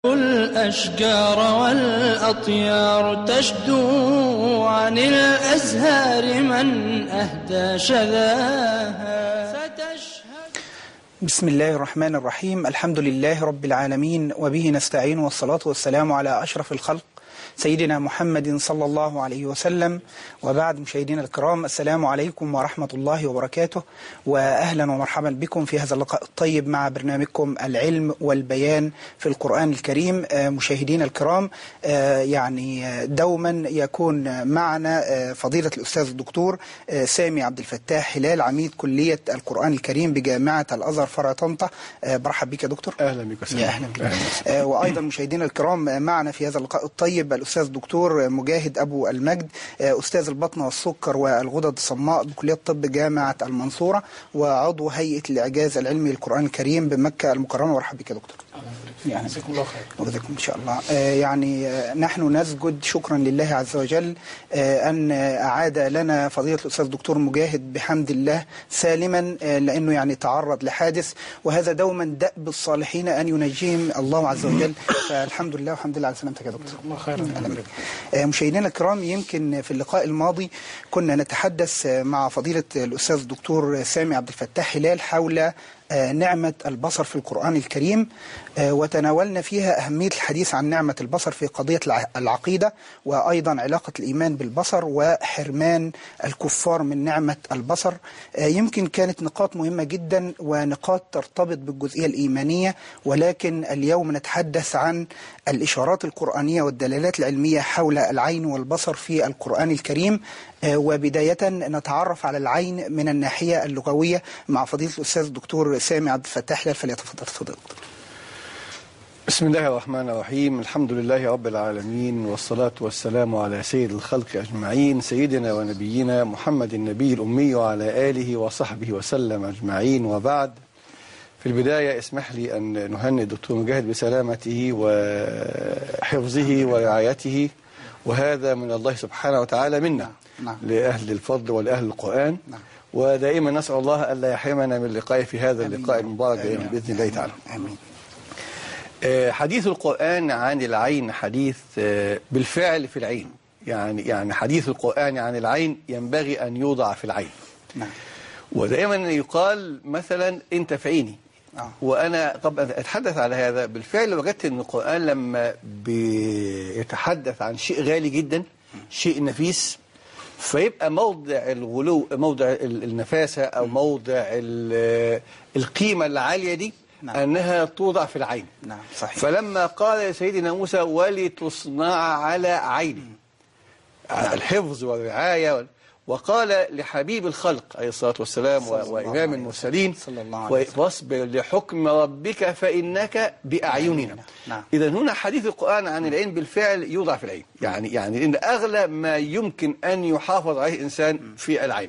الأشجار والأطيار تشدو عن الأزهار من أهدى شذاها ستشهد. بسم الله الرحمن الرحيم. الحمد لله رب العالمين وبه نستعين، والصلاة والسلام على أشرف الخلق سيدنا محمد صلى الله عليه وسلم. وبعد، مشاهدينا الكرام، السلام عليكم ورحمة الله وبركاته، وأهلا ومرحبا بكم في هذا اللقاء الطيب مع برنامجكم العلم والبيان في القرآن الكريم. مشاهدينا الكرام، يعني دوما يكون معنا فضيلة الأستاذ الدكتور سامي عبد الفتاح هلال، عميد كلية القرآن الكريم بجامعة الأزهر فرع طنطا. برحب بك يا دكتور. أهلا بك وسهلا. أهلا بك. وأيضا مشاهدينا الكرام، معنا في هذا اللقاء الطيب الأستاذ الدكتور مجاهد أبو المجد، أستاذ البطنة والسكر والغدد الصماء بكلية طب جامعة المنصورة، وعضو هيئة الإعجاز العلمي للقرآن الكريم بمكة المكرمة. مرحبا بك يا دكتور. يعني جزاكم الله خير. وجزاكم إن شاء الله. يعني نحن نسجد شكرا لله عز وجل أن أعاد لنا فضيلة الأستاذ الدكتور مجاهد بحمد الله سالما، لأنه يعني تعرض لحادث، وهذا دوما دأب الصالحين أن ينجيهم الله عز وجل. فالحمد لله والحمد لله على سلامتك يا دكتور. الله خير. مشاهدينا الكرام، يمكن في اللقاء الماضي كنا نتحدث مع فضيلة الأستاذ الدكتور سامي عبد الفتاح هلال حول نعمة البصر في القرآن الكريم، وتناولنا فيها أهمية الحديث عن نعمة البصر في قضية العقيدة، وأيضا علاقة الإيمان بالبصر وحرمان الكفار من نعمة البصر. يمكن كانت نقاط مهمة جدا ونقاط ترتبط بالجزئية الإيمانية، ولكن اليوم نتحدث عن الإشارات القرآنية والدلالات العلمية حول العين والبصر في القرآن الكريم. وبداية نتعرف على العين من الناحية اللغوية مع فضيلة الأستاذ الدكتور سامي عبد الفتاح هلال، فليتفضل. بسم الله الرحمن الرحيم. الحمد لله رب العالمين، والصلاة والسلام على سيد الخلق أجمعين، سيدنا ونبينا محمد النبي الأمي وعلى آله وصحبه وسلم أجمعين. وبعد، في البداية اسمح لي أن نهنئ الدكتور مجاهد بسلامته وحفظه ورعايته، وهذا من الله سبحانه وتعالى منا. نعم. لأهل الفضل ولأهل القرآن. نعم. ودائما نسأل الله ألا يحرمنا من اللقاء في هذا اللقاء المبارك بإذن الله تعالى. آمين. حديث القرآن عن العين حديث بالفعل في العين، يعني حديث القرآن عن العين ينبغي أن يوضع في العين. نعم. ودائما يقال مثلا أنت في عيني. وأنا قبل أن أتحدث على هذا، بالفعل وجدت أن القرآن لما بيتحدث عن شيء غالي جدا، شيء نفيس، فيبقى موضع الغلو، موضع النفاسة أو موضع القيمة العالية دي. نعم. أنها توضع في العين. نعم، صحيح. فلما قال سيدنا موسى ولتصنع على عيني، نعم، الحفظ والرعاية، وقال لحبيب الخلق عليه الصلاة والسلام وإمام المرسلين واصبر لحكم ربك فإنك بأعيننا. نعم. إذا هنا حديث القرآن عن العين بالفعل يوضع في العين، يعني إن أغلى ما يمكن أن يحافظ عليه الإنسان في العين.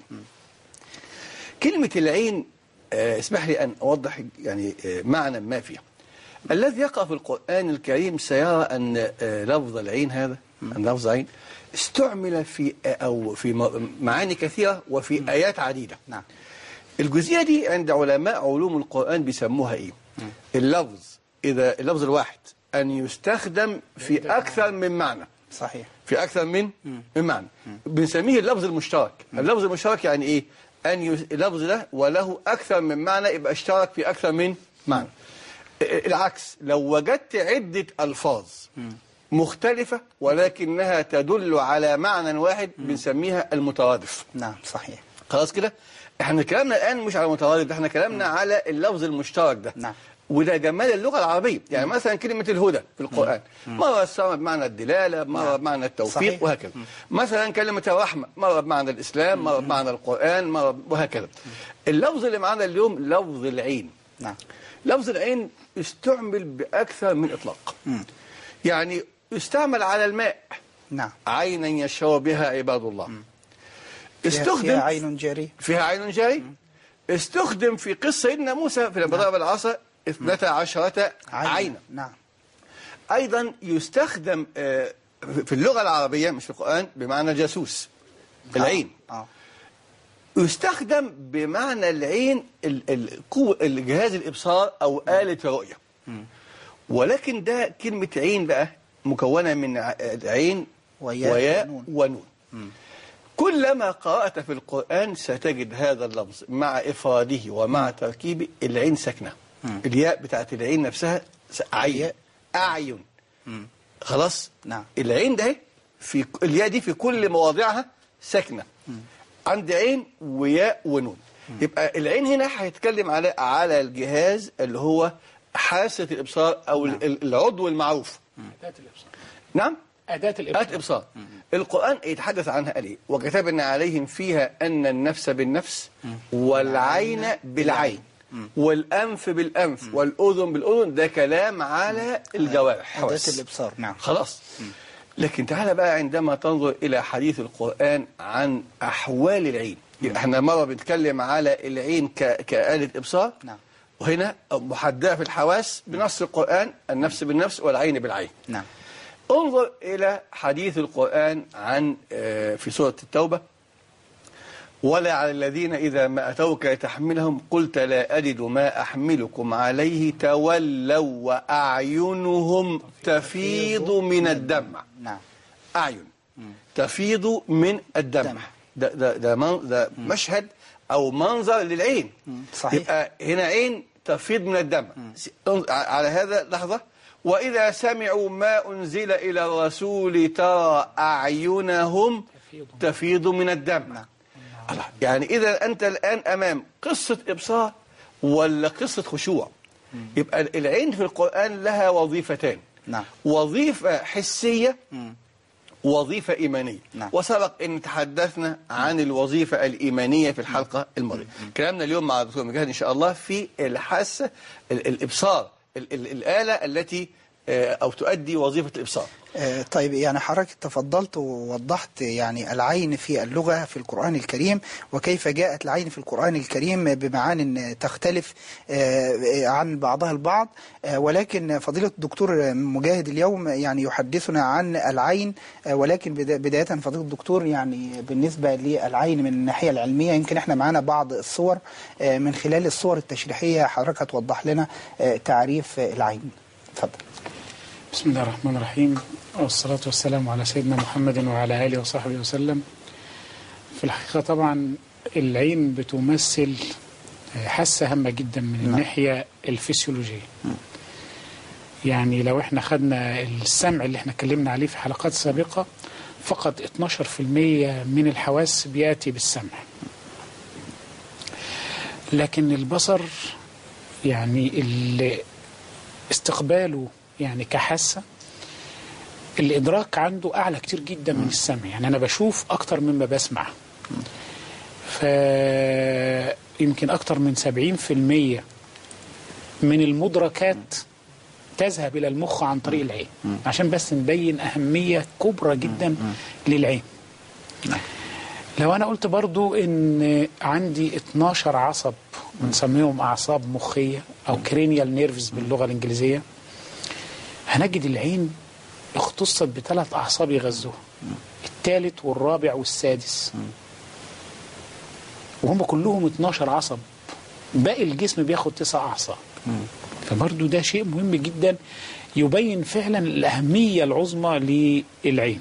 كلمة العين، اسمح لي أن أوضح يعني معنى ما فيها. الذي يقع في القرآن الكريم سيرى أن لفظ العين هذا، أن لفظ عين استعمل في معاني كثيرة وفي آيات عديدة. نعم. الجزئية دي عند علماء علوم القرآن بيسموها إيه؟ اللفظ، إذا اللفظ الواحد أن يستخدم في أكثر من معنى. صحيح. في أكثر من معنى بنسميه اللفظ المشترك. اللفظ المشترك يعني إيه؟ اللفظ ده وله أكثر من معنى، يبقى اشترك في أكثر من معنى. العكس، لو وجدت عدة ألفاظ مختلفة ولكنها تدل على معنى واحد بنسميها المترادف. نعم، صحيح. خلاص كده، احنا كلامنا الآن مش على المترادف ده، احنا كلامنا على اللفظ المشترك ده. نعم. وده جمال اللغة العربية. يعني مثلا كلمة الهدى في القرآن مرة استعملت بمعنى الدلالة، مرة بمعنى التوفيق، صحيح، وهكذا. مثلا كلمة الرحمة مرة بمعنى الإسلام، مرة بمعنى القرآن، مرة وهكذا. اللفظ اللي معنا اليوم لفظ العين. نعم. لفظ العين يستعمل بأكثر من إطلاق. يعني يستعمل على الماء. نعم. عينا يشرب بها عباد الله. استخدم فيها عين جاري. فيها عين جاري. استخدم في قصة سيدنا موسى في ضرب العصا 12 عينا. نعم. أيضا يستخدم في اللغة العربية مش في القرآن بمعنى الجاسوس، العين. يستخدم بمعنى العين الجهاز الإبصار أو آلة الرؤية. ولكن ده كلمة عين بقى مكونة من عين وياء ونون. كلما قرأت في القرآن ستجد هذا اللفظ مع إفراده ومع تركيبه العين ساكنة. الياء بتاعت العين نفسها عين، أعين. خلاص. نعم. العين ده في الياء دي في كل مواضعها ساكنة. عندي عين وياء ونون. يبقى العين هنا هيتكلم على الجهاز اللي هو حاسة الإبصار أو العضو المعروف. أداة الإبصار. نعم. أداة الإبصار. القرآن يتحدث عنها قال إيه؟ وكتبنا عليهم فيها أن النفس بالنفس والعين بالعين والأنف بالأنف والأذن بالأذن. ده كلام على الجوارح، أداة الإبصار. نعم. خلاص. لكن تعالى بقى عندما تنظر إلى حديث القرآن عن أحوال العين. احنا مرة بنتكلم على العين كآلة إبصار. نعم. وهنا محددة في الحواس بنص القرآن النفس بالنفس والعين بالعين. نعم. انظر إلى حديث القرآن عن في سورة التوبة: ولا على الذين إذا ما أتوك لتحملهم قلت لا أجد ما أحملكم عليه تولوا وأعينهم تفيض من الدمع. نعم. أعين تفيض من الدمع. ده مشهد أو منظر للعين. صحيح. يبقى هنا عين تفيض من الدمع. على هذا لحظة: وإذا سمعوا ما أنزل إلى الرسول ترى أعينهم تفيض من الدمع. يعني إذا أنت الآن أمام قصة إبصار ولا قصة خشوع؟ يبقى العين في القرآن لها وظيفتان. نعم. وظيفة حسية وظيفة إيمانية. نعم. وسبق أن تحدثنا عن الوظيفة الإيمانية في الحلقة الماضية. كلامنا اليوم مع الدكتور مجاهد إن شاء الله في الحاسة الإبصار، الآلة التي أو تؤدي وظيفة الإبصار. طيب، يعني حضرتك تفضلت ووضحت يعني العين في اللغة في القرآن الكريم، وكيف جاءت العين في القرآن الكريم بمعان تختلف عن بعضها البعض. ولكن فضيلة الدكتور مجاهد اليوم يعني يحدثنا عن العين، ولكن بداية فضيلة الدكتور يعني بالنسبة للعين من الناحية العلمية، يمكن احنا معانا بعض الصور، من خلال الصور التشريحية حضرتك توضح لنا تعريف العين. اتفضل. بسم الله الرحمن الرحيم، والصلاة والسلام على سيدنا محمد وعلى آله وصحبه وسلم. في الحقيقة طبعا العين بتمثل حاسة هامة جدا من الناحية الفسيولوجية. يعني لو احنا خدنا السمع اللي احنا اتكلمنا عليه في حلقات سابقة، فقط 12% من الحواس بيأتي بالسمع. لكن البصر يعني استقباله يعني كحاسة، الإدراك عنده أعلى كتير جدا من السمع. يعني أنا بشوف أكتر مما بسمع. فيمكن أكتر من 70% من المدركات تذهب إلى المخ عن طريق العين، عشان بس نبين أهمية كبرى جدا للعين. لو أنا قلت برضو إن عندي 12 عصب بنسميهم أعصاب مخية أو كرينيال نيرفز باللغة الإنجليزية، هنجد العين اختصت ب3 أعصاب يغذوها، الثالث والرابع والسادس، وهم كلهم 12 عصب. باقي الجسم بياخد 9 أعصاب. فبرضو ده شيء مهم جدا يبين فعلا الأهمية العظمى للعين.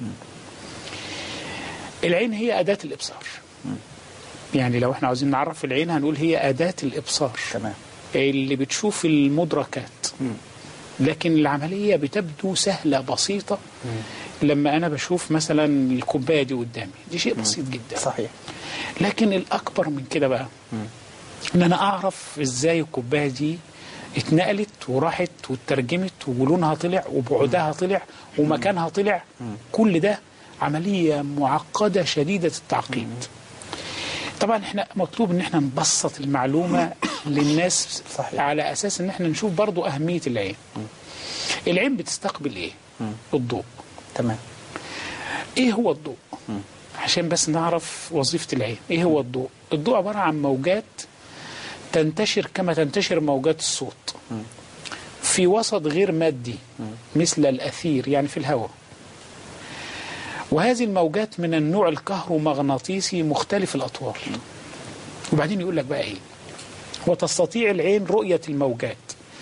العين هي أداة الإبصار. يعني لو احنا عاوزين نعرف العين هنقول هي أداة الإبصار. تمام. اللي بتشوف المدركات. لكن العملية بتبدو سهلة بسيطة لما أنا بشوف مثلا الكوباية دي قدامي، دي شيء بسيط جدا. صحيح. لكن الأكبر من كده بقى إن أنا أعرف إزاي الكوباية دي اتنقلت وراحت واترجمت ولونها طلع وبعدها طلع ومكانها طلع. كل ده عملية معقدة شديدة التعقيد. طبعا احنا مطلوب ان احنا نبسط المعلومة للناس. صحيح. على اساس ان احنا نشوف برضو اهمية العين. العين بتستقبل ايه؟ الضوء. تمام. ايه هو الضوء؟ عشان بس نعرف وظيفة العين. ايه هو الضوء؟ الضوء عبارة عن موجات تنتشر كما تنتشر موجات الصوت في وسط غير مادي مثل الأثير، يعني في الهواء. وهذه الموجات من النوع الكهرومغناطيسي مختلف الأطوال. وبعدين يقول لك بقى إيه؟ وتستطيع العين رؤية الموجات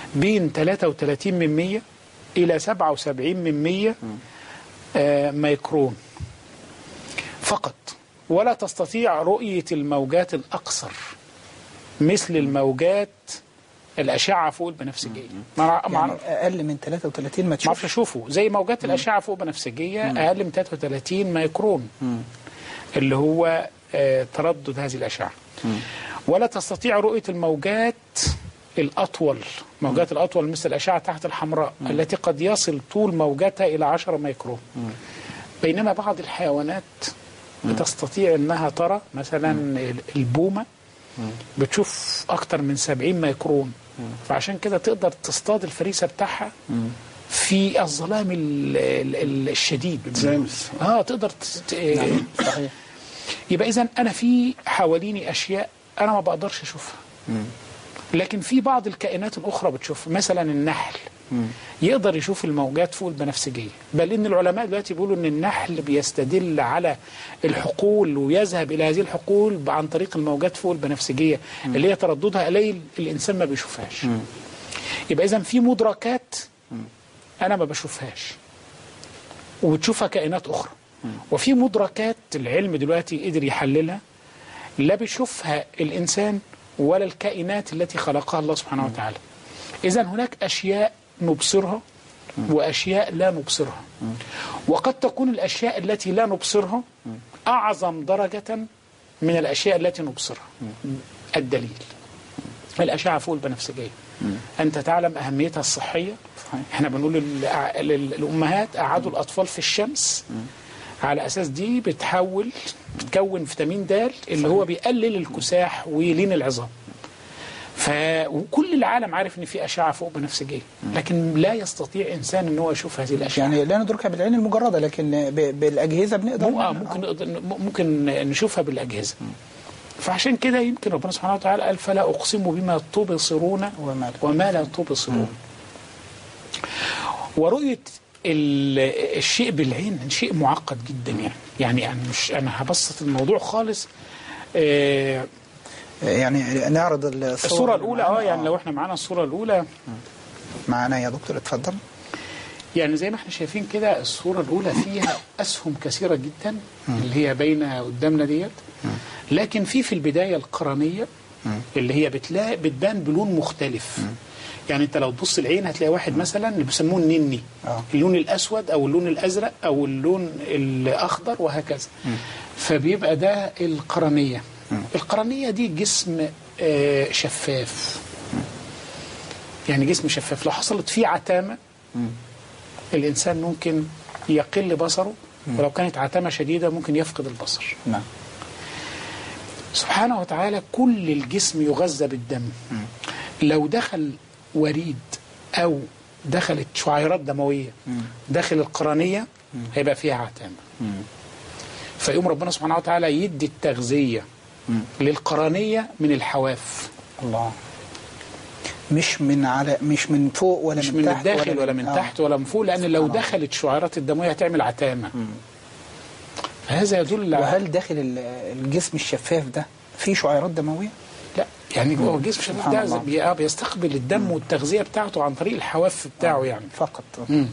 بين 33 إلى 77 ميكرون فقط، ولا تستطيع رؤية الموجات الأقصر مثل الموجات الأشعة فوق البنفسجية. يعني أقل من 33 ما ما اعرفش أشوفه زي موجات الأشعة فوق البنفسجية أقل من 33 ميكرون اللي هو تردد هذه الأشعة. ولا تستطيع رؤية الموجات الأطول، موجات الأطول مثل الأشعة تحت الحمراء التي قد يصل طول موجاتها إلى 10 ميكرون. بينما بعض الحيوانات بتستطيع أنها ترى، مثلا البومة بتشوف أكتر من 70 ميكرون، فعشان كده تقدر تصطاد الفريسة بتاعها في الظلام الشديد. تقدر صحيح. يبقى إذن أنا في حواليني أشياء أنا ما بقدرش أشوفها، لكن في بعض الكائنات الأخرى بتشوف. مثلا النحل يقدر يشوف الموجات فوق البنفسجية، بل إن العلماء دلوقتي بيقولوا إن النحل بيستدل على الحقول ويذهب إلى هذه الحقول عن طريق الموجات فوق البنفسجية اللي هي ترددها قليل، الإنسان ما بيشوفهاش. يبقى إذن في مدركات أنا ما بشوفهاش وبتشوفها كائنات أخرى، وفي مدركات العلم دلوقتي قدر يحللها لا بيشوفها الإنسان ولا الكائنات التي خلقها الله سبحانه وتعالى. إذن هناك أشياء نبصرها وأشياء لا نبصرها، وقد تكون الأشياء التي لا نبصرها أعظم درجة من الأشياء التي نبصرها. الدليل الأشعة فوق البنفسجية، أنت تعلم أهميتها الصحية. احنا بنقول للأمهات قعدوا الأطفال في الشمس على أساس دي بتكون فيتامين د اللي هو بيقلل الكساح ويلين العظام. وكل العالم عارف ان في اشعه فوق بنفسجيه، لكن لا يستطيع انسان ان هو يشوف هذه الاشعه. يعني لا ندركها بالعين المجرده، لكن بالاجهزه بنقدر ممكن نشوفها بالاجهزه. فعشان كده يمكن ربنا سبحانه وتعالى قال فلا اقسم بما تبصرون وما لا تبصرون. ورؤيه الشيء بالعين شيء معقد جدا، يعني انا هبسط الموضوع خالص. يعني نعرض الصورة الأولى. يعني لو احنا معانا الصورة الأولى معانا يا دكتور اتفضل. يعني زي ما احنا شايفين كده الصورة الأولى فيها أسهم كثيرة جدا اللي هي باينة قدامنا ديت، لكن في البداية القرنية اللي هي بتبان بلون مختلف. يعني انت لو تبص العين هتلاقي واحد مثلا اللي بيسموه النني، اللون الأسود أو اللون الأزرق أو اللون الأخضر وهكذا. فبيبقى ده القرنية. القرنية دي جسم شفاف، يعني جسم شفاف لو حصلت فيه عتامة الإنسان ممكن يقل بصره، ولو كانت عتامة شديدة ممكن يفقد البصر. نعم. سبحانه وتعالى كل الجسم يغذى بالدم. لو دخل وريد أو دخلت شعيرات دموية داخل القرنية هيبقى فيها عتامة. فيقوم ربنا سبحانه وتعالى يدي التغذية للقرنية من الحواف. الله. مش من فوق ولا مش من الداخل ولا من تحت ولا من فوق، لأن لو دخلت شعيرات الدموية هتعمل عتامة. فهذا يدل. وهل داخل الجسم الشفاف ده في شعيرات دموية؟ لا، يعني هو الجسم الشفاف ده بيستقبل الدم والتغذية بتاعته عن طريق الحواف بتاعه يعني فقط.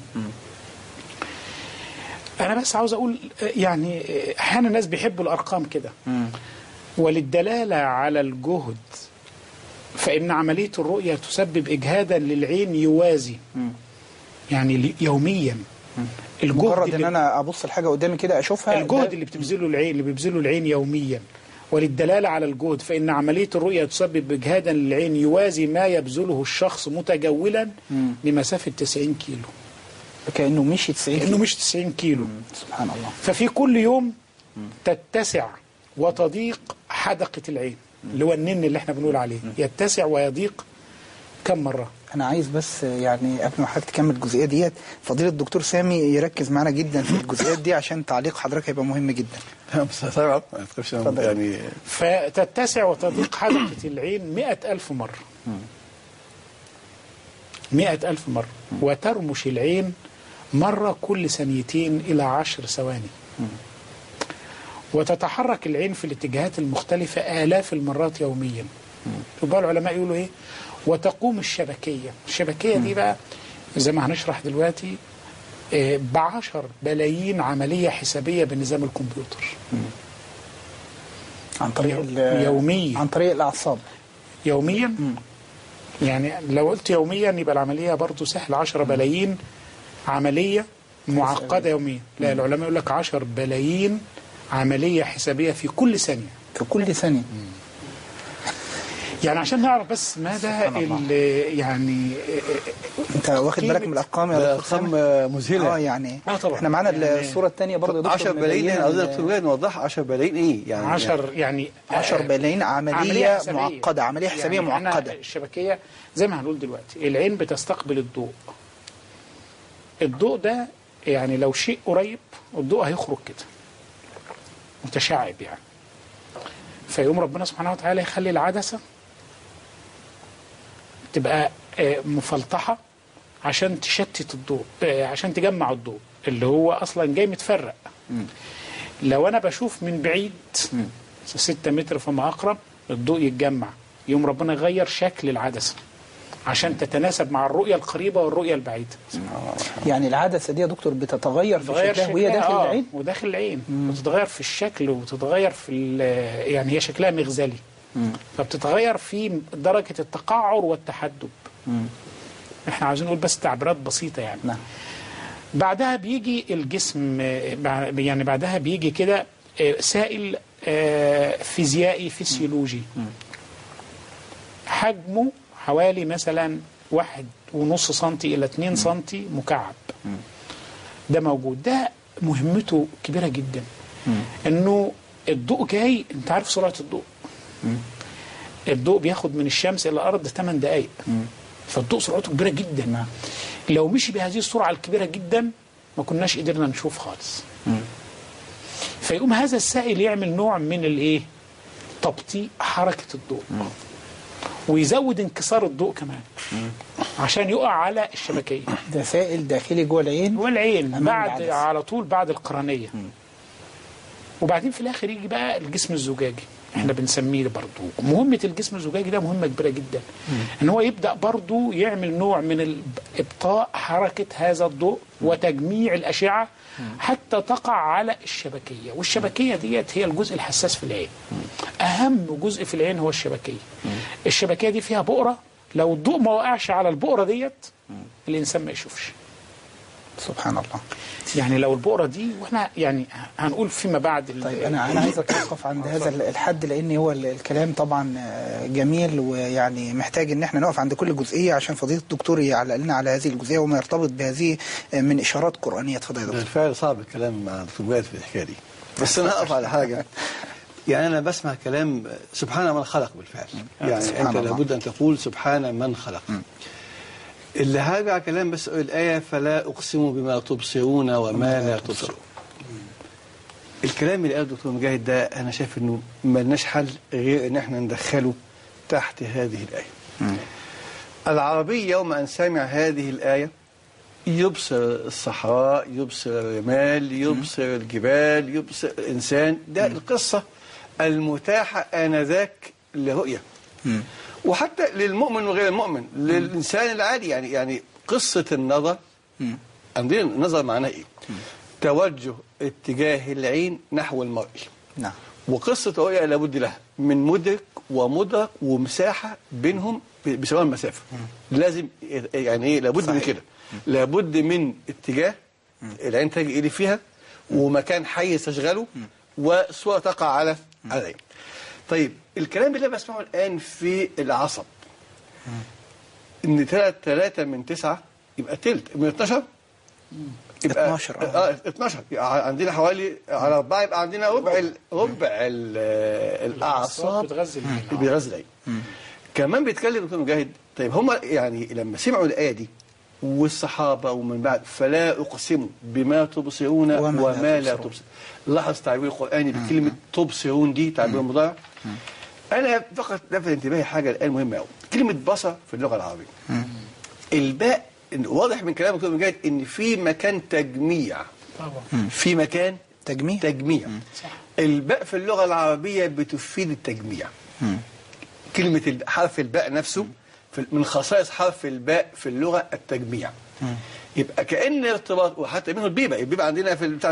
أنا بس عاوز أقول يعني أحيانا الناس بيحبوا الأرقام كده. وللدلالة على الجهد فإن عملية الرؤية تسبب إجهادا للعين يوازي يعني يوميا الجهد مجرد ان انا ابص الحاجه قدامي كده اشوفها. الجهد اللي بيبذله العين يوميا. وللدلالة على الجهد فإن عملية الرؤية تسبب إجهادا للعين يوازي ما يبذله الشخص متجولا لمسافة 90 كيلو. كأنه مشي 90 كيلو. كأنه مشي 90 كيلو. سبحان الله. ففي كل يوم تتسع وتضيق حدقة العين اللي هو النن اللي احنا بنقول عليه، يتسع ويضيق كم مرة. أنا عايز بس يعني قبل ما حضرتك تكمل الجزئية ديت فضيلة الدكتور سامي يركز معنا جدا في الجزئيات دي عشان تعليق حضرتك هيبقى مهم جدا. يعني فتتسع وتضيق حدقة العين 100,000 مرة. 100,000 مرة. وترمش العين مرة كل 2 إلى 10 ثواني. وتتحرك العين في الاتجاهات المختلفة آلاف المرات يوميا. يبقى العلماء يقولوا إيه؟ وتقوم الشبكية دي بقى زي ما هنشرح دلوقتي ب10 بلايين عملية حسابية بالنظام الكمبيوتر عن طريق يوميا، عن طريق الأعصاب يوميا. يعني لو قلت يوميا يبقى العملية برضو سهلة، 10 بلايين عملية معقدة يوميا. لا، العلماء يقول لك 10 بلايين عملية حسابية في كل ثانية. في كل ثانية. يعني عشان نعرف بس ماذا يعني انت واخد بالك من الارقام يا دكتور؟ ارقام مذهله. يعني طبعا احنا معانا الصوره الثانيه برضه 10 بلايين. احنا عاوزين دكتور نوضح 10 بلايين ايه يعني. 10 بلايين عمليه معقده، عمليه حسابيه يعني معقده. الشبكيه زي ما هنقول دلوقتي، العين بتستقبل الضوء ده يعني لو شيء قريب الضوء هيخرج كده متشعب يعني، فيقوم ربنا سبحانه وتعالى يخلي العدسه تبقى مفلطحة عشان تشتت الضوء، عشان تجمع الضوء اللي هو أصلا جاي متفرق. لو أنا بشوف من بعيد 6 متر فما أقرب الضوء يتجمع، يوم ربنا يغير شكل العدسة عشان تتناسب مع الرؤية القريبة والرؤية البعيدة. يعني العدسة دي يا دكتور بتتغير في شكلها وهي داخل العين؟ وداخل العين وتتغير في الشكل وتتغير في يعني هي شكلها مغزلي، فبتتغير في درجة التقعر والتحدب. احنا عاوزين نقول بس تعبيرات بسيطة يعني. نعم. بعدها بيجي الجسم، يعني بعدها بيجي كده سائل فيزيائي فسيولوجي حجمه حوالي مثلا 1.5 سنتي إلى 2 سنتي مكعب. ده موجود، ده مهمته كبيرة جدا. انه الضوء جاي، انت عارف سرعة الضوء بياخد من الشمس إلى الأرض 8 دقائق. فالضوء سرعته كبيرة جدا. لو مشي بهذه السرعة الكبيرة جدا ما كناش قدرنا نشوف خالص. فيقوم هذا السائل يعمل نوع من تبطيء حركة الضوء ويزود انكسار الضوء كمان عشان يقع على الشبكية. ده سائل داخلي جوه العين، بعد على طول بعد القرنية. وبعدين في الآخر يجي بقى الجسم الزجاجي، احنا بنسميه برضو. مهمة الجسم الزجاجي ده مهمة كبيرة جدا، ان هو يبدأ برضو يعمل نوع من ابطاء حركة هذا الضوء وتجميع الأشعة حتى تقع على الشبكية. والشبكية ديت هي الجزء الحساس في العين. أهم جزء في العين هو الشبكية. الشبكية دي فيها بؤرة، لو الضوء ما وقعش على البؤرة ديت الإنسان ما يشوفش. سبحان الله. يعني لو البؤرة دي، واحنا يعني هنقول فيما بعد. طيب أنا عايز أتوقف عند هذا الحد، لأن هو الكلام طبعا جميل، ويعني محتاج إن احنا نقف عند كل جزئية عشان فضيلة الدكتور يعلق لنا على هذه الجزئية وما يرتبط بهذه من إشارات قرآنية. اتفضل يا دكتور. بالفعل صعب الكلام مع دكتور جواد في الحكاية دي، بس أنا هقف على حاجة. يعني أنا بسمع كلام سبحان من خلق بالفعل. يعني أنت لابد أن تقول سبحان من خلق. اللي هرجع كلام بس الآية فلا أقسم بما تبصرون وما لا تبصرون. الكلام اللي قاله الدكتور مجاهد ده أنا شايف إنه ما لناش حل غير إن احنا ندخله تحت هذه الآية. العربي يوم أن سمع هذه الآية يبصر الصحراء، يبصر الرمال، يبصر الجبال، يبصر الإنسان. ده القصة المتاحة آنذاك لرؤية، وحتى للمؤمن وغير المؤمن، للإنسان العادي. يعني قصة النظر، عندنا النظر معناه إيه؟ توجه اتجاه العين نحو المرئي. نعم. وقصة الرؤية لابد لها من مدرك ومدرك ومساحة بينهم بسواء المسافة. لازم يعني إيه؟ لابد من كده. لابد من اتجاه العين تجي إلي فيها، ومكان حي تشغله، وصورة تقع على العين. طيب الكلام اللي بسمعه الآن في العصب إن 3 من 9 يبقى تلت من 12 يبقى 12 عندنا حوالي على 4 يبقى عندنا ربع الأعصاب بتغذي العين. كمان بيتكلم دكتور مجاهد. طيب هم يعني لما سمعوا الآية دي والصحابة ومن بعد فلا أقسم بما تبصرون وما لا تبصرون. لاحظ تعبير القرآني بكلمة تبصرون دي تعبير مضارع. أنا فقط لفت انتباهي حاجة الآن مهمة أوي، كلمة بصر في اللغة العربية. الباء واضح من كلام دكتور مجاهد إن في مكان تجميع. في مكان تجميع. الباء في اللغة العربية بتفيد التجميع. كلمة حرف الباء نفسه من خصائص حرف الباء في اللغة التجميع. يبقى كأن ارتباط، وحتى منه البيبة عندنا في بتاعة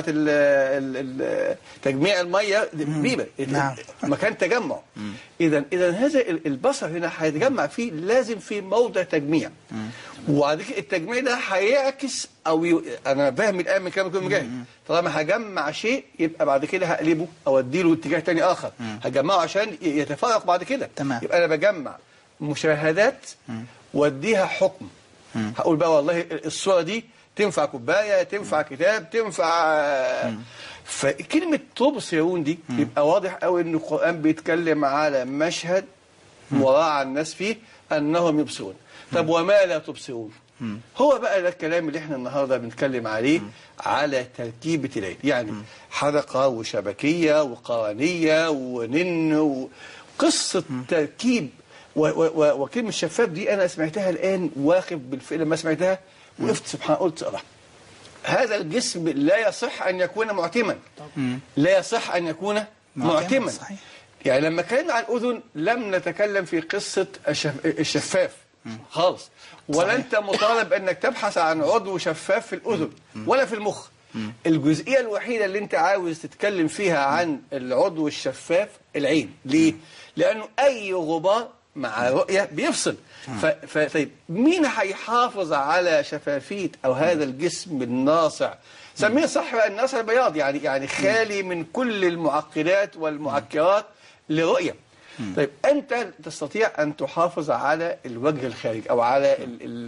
تجميع المية بيبة، مكان تجمع. إذا هذا البصر هنا هيتجمع فيه، لازم في موضع تجميع. وبعد كده التجميع ده هيعكس أنا فاهم الآن من كلام مجاهد، طالما هجمع شيء يبقى بعد كده هقلبه أو أديله اتجاه تاني آخر، هجمعه عشان يتفرق بعد كده. يبقى أنا بجمع مشاهدات واديها حكم. هقول بقى والله الصورة دي تنفع كوباية، تنفع كتاب، تنفع فكلمة تبصرون دي يبقى واضح قوي ان القرآن بيتكلم على مشهد وراء الناس فيه انهم يبصرون. طب وما لا تبصرون؟ هو بقى ده الكلام اللي احنا النهارده بنتكلم عليه، على تركيبة العين، يعني حلقة وشبكية وقرنية ونن وقصة تركيب. وكلمة شفاف دي أنا سمعتها الآن واقف بالفعل، لما سمعتها وقفت سبحان قلت الله، هذا الجسم لا يصح أن يكون معتما، لا يصح أن يكون معتما. يعني لما اتكلمنا عن الأذن لم نتكلم في قصة الشفاف خالص، ولا أنت مطالب أنك تبحث عن عضو شفاف في الأذن ولا في المخ. الجزئية الوحيدة اللي أنت عاوز تتكلم فيها عن العضو الشفاف العين. ليه؟ لأنه أي غبار مع رؤية بيفصل. طيب مين هيحافظ على شفافية أو هذا الجسم الناصع؟ سميه صح الناصع البياض، يعني خالي من كل المعقدات والمعكرات لرؤية. طيب أنت تستطيع أن تحافظ على الوجه الخارجي أو على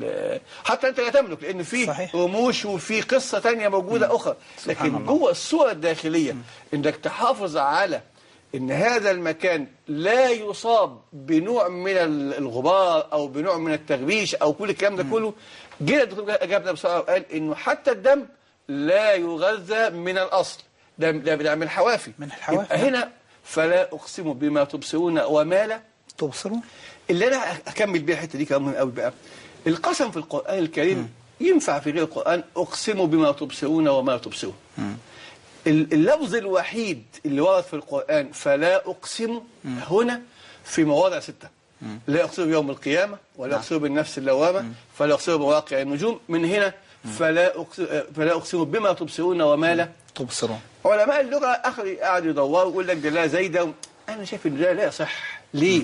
حتى أنت لا تملك، لأن فيه رموش وفيه قصة تانية موجودة أخرى، لكن جوه الصورة الداخلية إنك تحافظ على إن هذا المكان لا يصاب بنوع من الغبار أو بنوع من التغبيش أو كل الكلام ده كله. جينا الدكتور أجابنا بسرعة وقال إنه حتى الدم لا يغذى من الأصل، ده من الحوافي. هنا فلا أقسم بما تبصرون وما لا تبصرون. اللي أنا أكمل بيها الحتة دي كمان مهم قوي بقى. القسم في القرآن الكريم ينفع في غير القرآن، أقسم بما تبصرون وما لا تبصرون. اللفظ الوحيد اللي ورد في القرآن فلا أقسم هنا في مواضع 6. لا أقسم بيوم القيامة، ولا أقسم بالنفس اللوامة، فلا أقسم بمواقع النجوم. من هنا فلا أقسم بما تبصرون وما لا تبصرون. علماء اللغة قعدوا يدوروا ويقول لك ده لا زايدة. أنا شايف إن ده لا يصح. ليه؟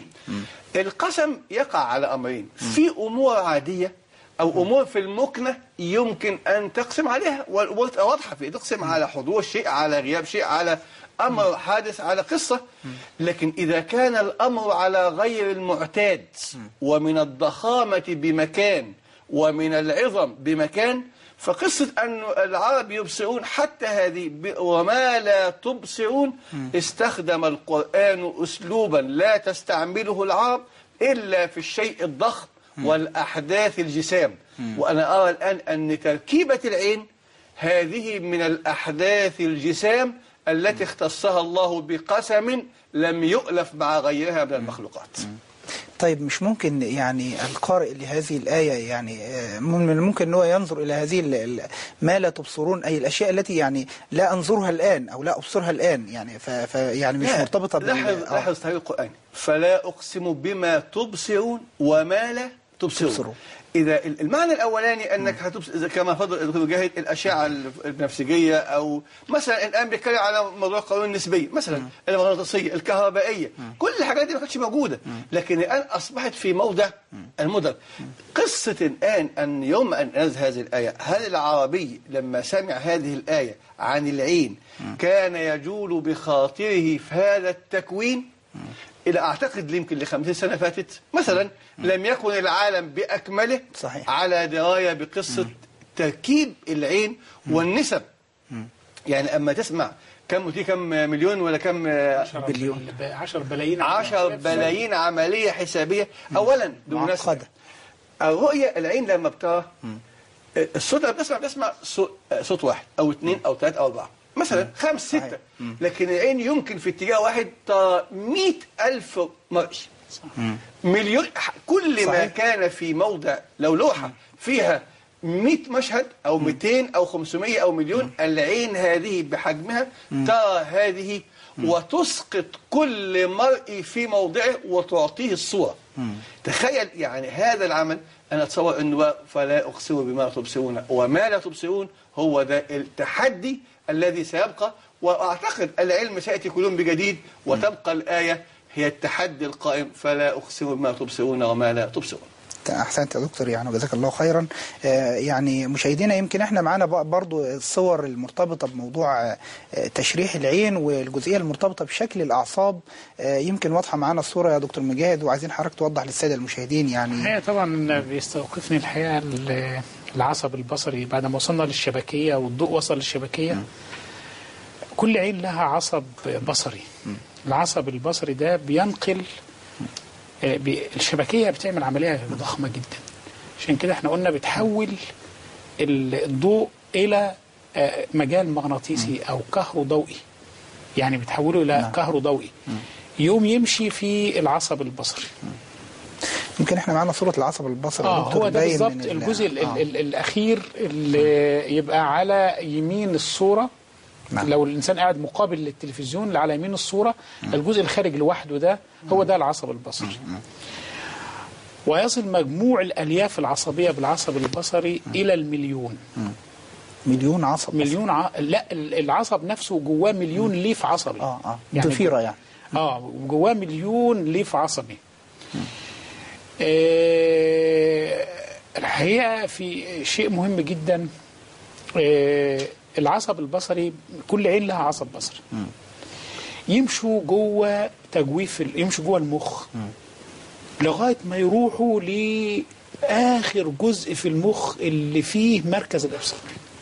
القسم يقع على أمرين، في أمور عادية أو أمور في المكنة يمكن أن تقسم عليها، والأمور واضحة في تقسم على حضور شيء، على غياب شيء، على أمر حادث، على قصة. لكن إذا كان الأمر على غير المعتاد ومن الضخامة بمكان ومن العظم بمكان، فقصة أن العرب يبصرون حتى هذه وما لا تبصرون استخدم القرآن أسلوبا لا تستعمله العرب إلا في الشيء الضخم والأحداث الجسام. وأنا أرى الآن أن تركيبة العين هذه من الأحداث الجسام التي اختصها الله بقسم لم يؤلف مع غيرها من المخلوقات. طيب مش ممكن يعني القارئ لهذه الآية يعني من ممكن أنه ينظر إلى هذه ما لا تبصرون، أي الأشياء التي يعني لا أنظرها الآن أو لا أبصرها الآن، يعني يعني مش مرتبطة لاحظ تهيئ القرآن فلا أقسم بما تبصرون وما لا تبصرون. إذا المعنى الأولاني أنك هتبصر كما فضل الدكتور مجاهد الأشعة البنفسجية، أو مثلا الآن بيتكلم على موضوع القانون النسبي مثلا، المغناطيسية، الكهربائية، كل الحاجات دي ما كانتش موجودة، لكن الآن أصبحت في موضع المدرك. قصة الآن أن يوم أن نزل هذه الآية، هل العربي لما سمع هذه الآية عن العين كان يجول بخاطره في هذا التكوين؟ إلى أعتقد يمكن ل50 سنة فاتت مثلا لم يكن العالم بأكمله على دراية بقصة تركيب العين والنسب. يعني أما تسمع كم مليون ولا كم بليون، 10 بلايين عملية حسابية. أولا بالمناسبة الرؤية العين لما بترى الصوت لما بتسمع صوت واحد أو 2 أو 3 أو 4 مثلا 5 6، لكن العين يمكن في اتجاه واحد ترى 100,000 مرئي، مليون. كل ما كان في موضع، لو لوحة فيها 100 مشهد أو 200 أو 500 أو مليون، العين هذه بحجمها ترى هذه وتسقط كل مرئي في موضعه وتعطيه الصورة. تخيل يعني هذا العمل، أنا أتصور أنه فلا أقسم بما تبصرون وما لا تبصرون هو ده التحدي الذي سيبقى، وأعتقد العلم سيأتي كل يوم بجديد، وتبقى الآية هي التحدي القائم فلا أقسم بما تبصرون وما لا تبصرون. أحسنت يا دكتور، يعني وجزاك الله خيرا. يعني مشاهدينا يمكن احنا معانا برضو الصور المرتبطة بموضوع تشريح العين والجزئية المرتبطة بشكل الأعصاب، يمكن واضحة معانا الصورة يا دكتور مجاهد، وعايزين حضرتك توضح للسادة المشاهدين. يعني هي طبعا بيستوقفني الحقيقة العصب البصري بعد ما وصلنا للشبكية والضوء وصل للشبكية. كل عين لها عصب بصري. العصب البصري ده بينقل الشبكية بتعمل عملية ضخمة جدا، عشان كده احنا قلنا بتحول الضوء إلى مجال مغناطيسي أو كهروضوئي، يعني بتحوله إلى كهروضوئي يوم يمشي في العصب البصري. يمكن احنا معانا صورة العصب البصري هو ده بالظبط الجزء الأخير اللي يبقى على يمين الصورة. لو الإنسان قاعد مقابل للتلفزيون اللي على يمين الصورة، الجزء الخارج لوحده ده هو ده العصب البصري. ويصل مجموع الألياف العصبية بالعصب البصري إلى المليون. مليون عصب؟ لا، العصب نفسه جواه مليون ليف عصبي. يعني ضفيرة يعني. جواه مليون ليف عصبي. الحقيقة في شيء مهم جدا. العصب البصري كل عين لها عصب بصري. يمشوا جوه يمشوا جوه المخ لغاية ما يروحوا لآخر جزء في المخ اللي فيه مركز الإبصار.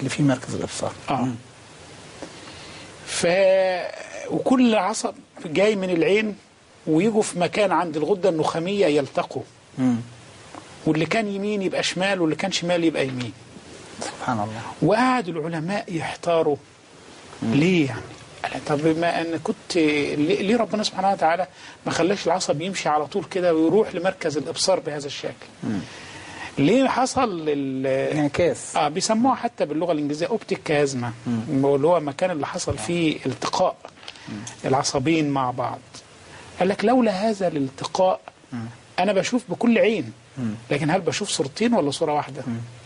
وكل عصب جاي من العين ويجوا في مكان عند الغدة النخامية يلتقوا. واللي كان يمين يبقى شمال، واللي كان شمال يبقى يمين. سبحان الله. وقعد العلماء يحتاروا ليه يعني. طب ما أنا كنت ليه ربنا سبحانه وتعالى ما خلاش العصب يمشي على طول كده ويروح لمركز الإبصار بهذا الشكل؟ ليه حصل انعكاس؟ بيسموها حتى باللغة الإنجليزية أوبتيك كازما، اللي هو المكان اللي حصل فيه التقاء العصبين مع بعض. قال لك لولا هذا الالتقاء أنا بشوف بكل عين، لكن هل بشوف صورتين ولا صورة واحدة؟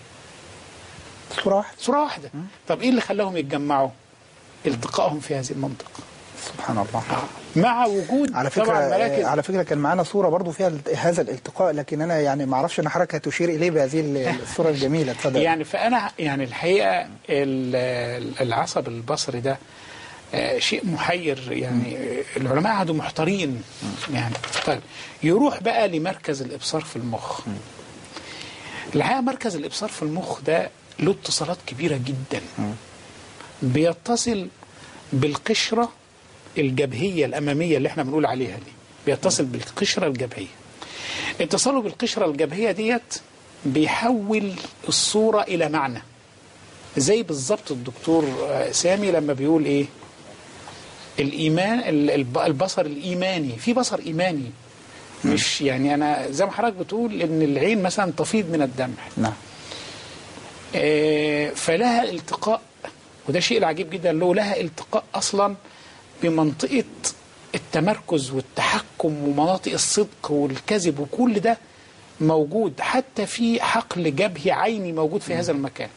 صورة واحدة. طب إيه اللي خلاهم يتجمعوا؟ التقائهم في هذه المنطقة. سبحان الله. مع وجود على فكرة طبعا مراكز. على فكرة كان معانا صورة برضو فيها هذا الالتقاء، لكن أنا يعني ما أعرفش أن حضرتك هتشير إليه بهذه الصورة الجميلة. اتفضل. يعني فأنا يعني الحقيقة العصب البصري ده شيء محير، يعني العلماء قعدوا محتارين يعني. طيب يروح بقى لمركز الإبصار في المخ. الحقيقة مركز الإبصار في المخ ده له اتصالات كبيرة جدا. بيتصل بالقشرة الجبهية الأمامية اللي احنا بنقول عليها دي، بيتصل بالقشرة الجبهية. اتصاله بالقشرة الجبهية ديت بيحول الصورة إلى معنى، زي بالظبط الدكتور سامي لما بيقول إيه الإيمان، البصر الإيماني. في بصر إيماني، مش يعني أنا زي ما حضرتك بتقول إن العين مثلا تفيض من الدمع. نعم. فلها التقاء، وده شيء العجيب جدا، لها التقاء أصلا بمنطقة التمركز والتحكم ومناطق الصدق والكذب، وكل ده موجود حتى في حقل جبهي عيني موجود في هذا المكان.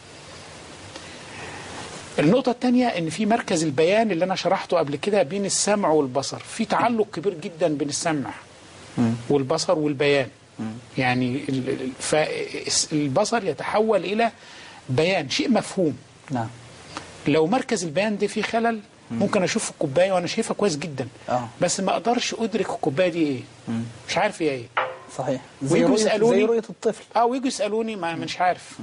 النقطة الثانية ان في مركز البيان اللي انا شرحته قبل كده بين السمع والبصر، في تعلق كبير جدا بين السمع والبصر والبيان. يعني فالبصر يتحول الى بيان، شيء مفهوم. نعم. لو مركز البيان ده فيه خلل ممكن اشوف الكوبايه وانا شايفها كويس جدا، بس ما اقدرش ادرك الكوبايه دي ايه. مش عارف هي ايه. صحيح. زي رؤيه الطفل. ويجوا يسالوني ما مش عارف.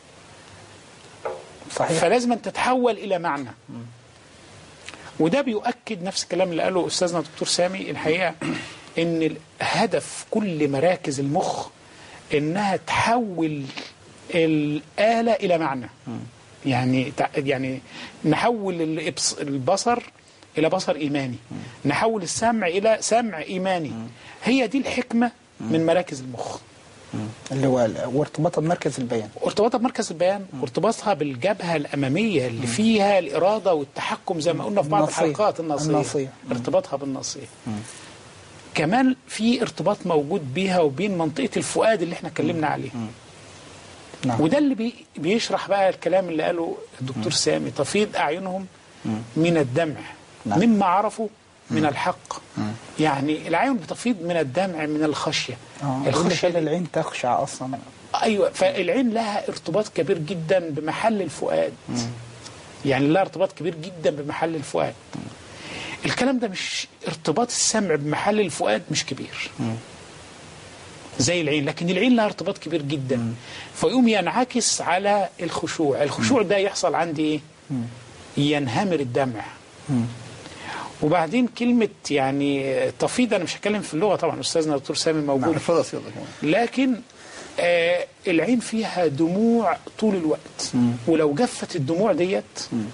صحيح. فلازم أن تتحول الى معنى. وده بيؤكد نفس الكلام اللي قاله استاذنا الدكتور سامي الحقيقه، ان هدف كل مراكز المخ انها تحول الآلة الى معنى. يعني نحول البصر إلى بصر إيماني، نحول السمع إلى سمع إيماني. هي دي الحكمة من مراكز المخ، اللي هو وارتباطها بمركز البيان، وارتباطها بالجبهة الأمامية اللي فيها الإرادة والتحكم زي ما قلنا في بعض الحلقات الناصية. ارتباطها بالناصية. كمان في ارتباط موجود بيها وبين منطقة الفؤاد اللي احنا اتكلمنا عليه. نعم. وده اللي بيشرح بقى الكلام اللي قاله الدكتور سامي، تفيض أعينهم من الدمع مما عرفوا من الحق. يعني العين بتفيض من الدمع من الخشية. الخشية العين تخشع أصلا. أيوة، فالعين لها ارتباط كبير جدا بمحل الفؤاد. يعني لها ارتباط كبير جدا بمحل الفؤاد. الكلام ده مش ارتباط السمع بمحل الفؤاد مش كبير زي العين، لكن العين لها ارتباط كبير جدا. فيقوم ينعكس على الخشوع. الخشوع ده يحصل عندي ايه؟ ينهمر الدمع. وبعدين كلمة يعني تفيض، أنا مش هتكلم في اللغة طبعا، أستاذنا الدكتور سامي موجود. لكن العين فيها دموع طول الوقت. ولو جفت الدموع ديت